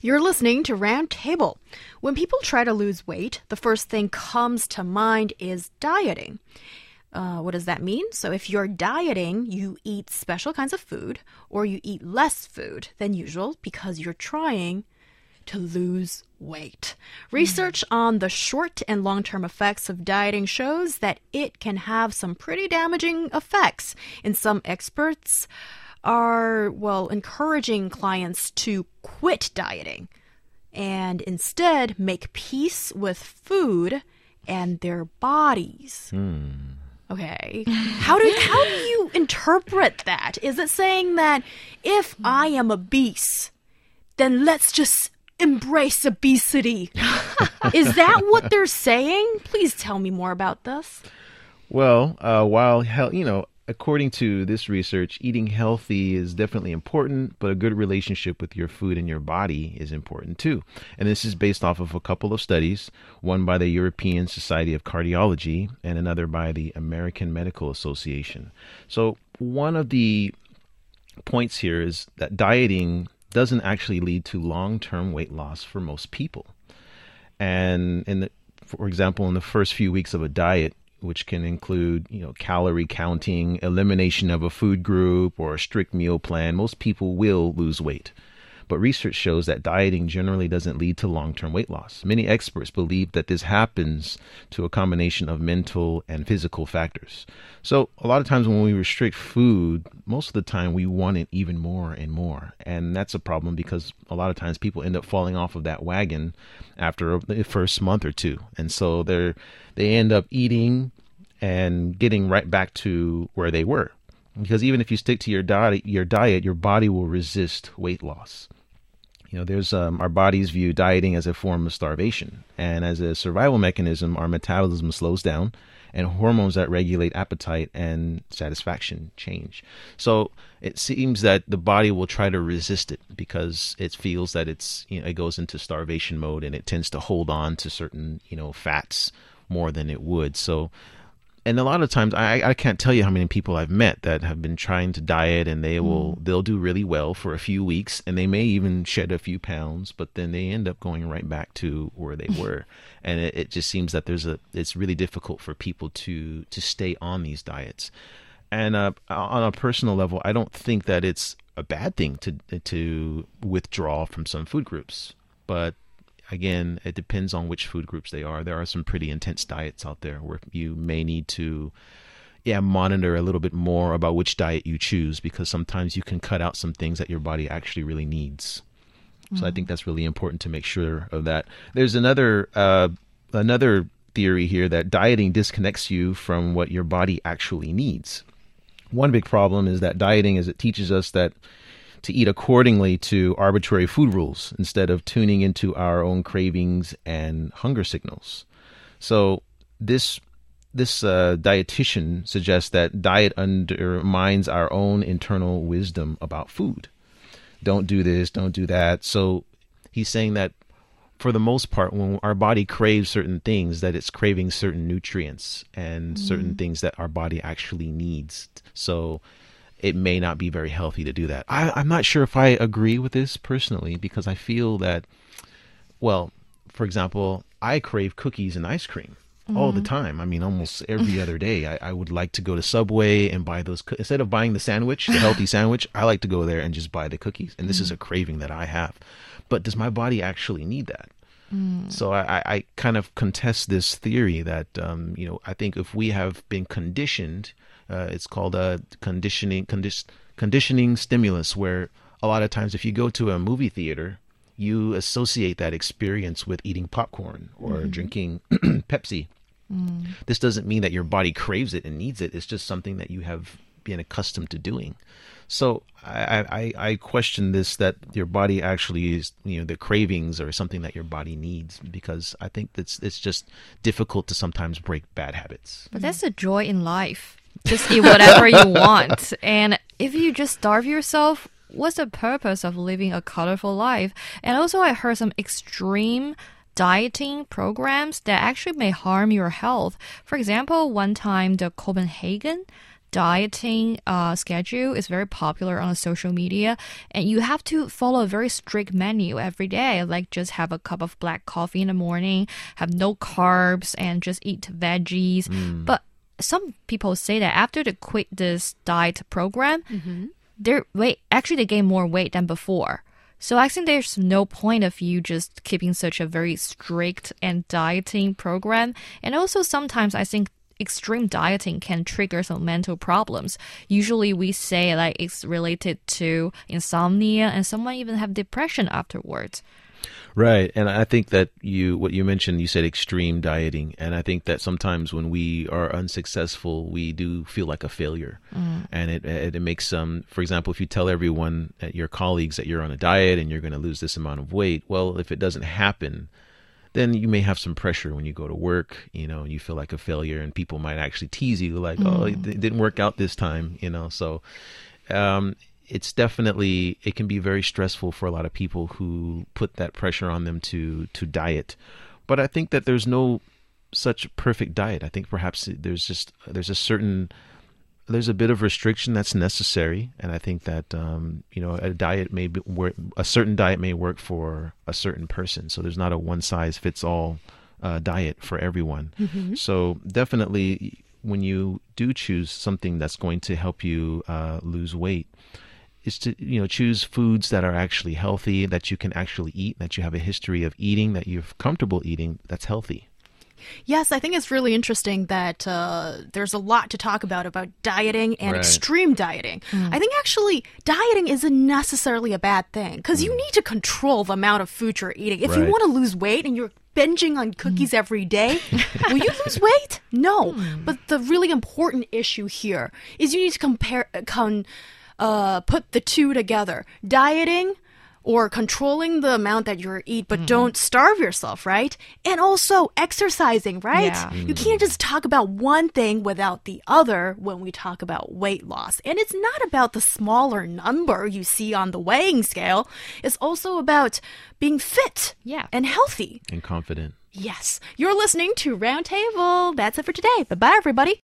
You're listening to Round Table. When people try to lose weight, the first thing comes to mind is dieting. What does that mean? So if you're dieting, you eat special kinds of food or you eat less food than usual because you're trying to lose weight. Research on the short and long-term effects of dieting shows that it can have some pretty damaging effects. And some experts are, encouraging clients to quit dieting and instead make peace with food and their bodies. Okay. How do you interpret that? Is it saying that if I am obese, then let's just embrace obesity? Is that what they're saying? Please tell me more about this. Well, according to this research, eating healthy is definitely important, but a good relationship with your food and your body is important too. And this is based off of a couple of studies, one by the European Society of Cardiology and another by the American Medical Association. So one of the points here is that dieting doesn't actually lead to long-term weight loss for most people. And for example, in the first few weeks of a diet, which can include, calorie counting, elimination of a food group, or a strict meal plan, most people will lose weight. But research shows that dieting generally doesn't lead to long-term weight loss. Many experts believe that this happens to a combination of mental and physical factors. So a lot of times when we restrict food, most of the time we want it even more and more. And that's a problem because a lot of times people end up falling off of that wagon after the first month or two. And so they end up eating and getting right back to where they were. Because even if you stick to your diet, your body will resist weight loss. There's our bodies view dieting as a form of starvation. And as a survival mechanism, our metabolism slows down and hormones that regulate appetite and satisfaction change. So it seems that the body will try to resist it because it feels that it goes into starvation mode and it tends to hold on to certain, fats more than it would. So, and a lot of times I can't tell you how many people I've met that have been trying to diet and they'll do really well for a few weeks and they may even shed a few pounds, but then they end up going right back to where they were. And it just seems that it's really difficult for people to stay on these diets. And on a personal level, I don't think that it's a bad thing to withdraw from some food groups, but again, it depends on which food groups they are. There are some pretty intense diets out there where you may need to monitor a little bit more about which diet you choose because sometimes you can cut out some things that your body actually really needs. So I think that's really important to make sure of that. There's another theory here that dieting disconnects you from what your body actually needs. One big problem is that dieting is it teaches us that to eat accordingly to arbitrary food rules instead of tuning into our own cravings and hunger signals. So this dietitian suggests that diet undermines our own internal wisdom about food. Don't do this, don't do that. So he's saying that for the most part, when our body craves certain things, that it's craving certain nutrients and certain things that our body actually needs. So it may not be very healthy to do that. I'm not sure if I agree with this personally because I feel that, for example, I crave cookies and ice cream all the time. I mean, almost every other day. I would like to go to Subway and buy those. Instead of buying the sandwich, the healthy sandwich, I like to go there and just buy the cookies. And this is a craving that I have. But does my body actually need that? So I kind of contest this theory that, I think if we have been conditioned, it's called a conditioning stimulus, where a lot of times if you go to a movie theater, you associate that experience with eating popcorn or drinking Pepsi. This doesn't mean that your body craves it and needs it. It's just something that you have been accustomed to doing. So I question this, that your body actually is, the cravings are something that your body needs, because I think it's just difficult to sometimes break bad habits. But that's the joy in life. Just eat whatever you want. And if you just starve yourself, what's the purpose of living a colorful life? And also I heard some extreme dieting programs that actually may harm your health. For example, one time the Copenhagen dieting schedule is very popular on social media, and you have to follow a very strict menu every day, like just have a cup of black coffee in the morning, have no carbs, and just eat veggies. But some people say that after they quit this diet program, they gain more weight than before. So I think there's no point of you just keeping such a very strict and dieting program. And also sometimes I think extreme dieting can trigger some mental problems. Usually we say like it's related to insomnia, and someone even have depression afterwards. Right. And I think that what you mentioned, you said extreme dieting. And I think that sometimes when we are unsuccessful, we do feel like a failure. And it makes for example, if you tell everyone, your colleagues, that you're on a diet and you're going to lose this amount of weight, well, if it doesn't happen, then you may have some pressure when you go to work, and you feel like a failure, and people might actually tease you like, oh, it didn't work out this time, So, it's definitely, it can be very stressful for a lot of people who put that pressure on them to diet. But I think that there's no such perfect diet. I think perhaps there's a bit of restriction that's necessary. And I think that, a certain diet may work for a certain person. So there's not a one size fits all diet for everyone. So definitely when you do choose something that's going to help you lose weight, is to choose foods that are actually healthy, that you can actually eat, that you have a history of eating, that you're comfortable eating, that's healthy. Yes, I think it's really interesting that there's a lot to talk about dieting and extreme dieting. I think actually dieting isn't necessarily a bad thing, because you need to control the amount of food you're eating. If you want to lose weight and you're binging on cookies every day, will you lose weight? No. But the really important issue here is you need to put the two together. Dieting or controlling the amount that you eat, but don't starve yourself, right? And also exercising, right? Yeah. You can't just talk about one thing without the other when we talk about weight loss. And it's not about the smaller number you see on the weighing scale. It's also about being fit and healthy. And confident. Yes. You're listening to Roundtable. That's it for today. Bye-bye, everybody.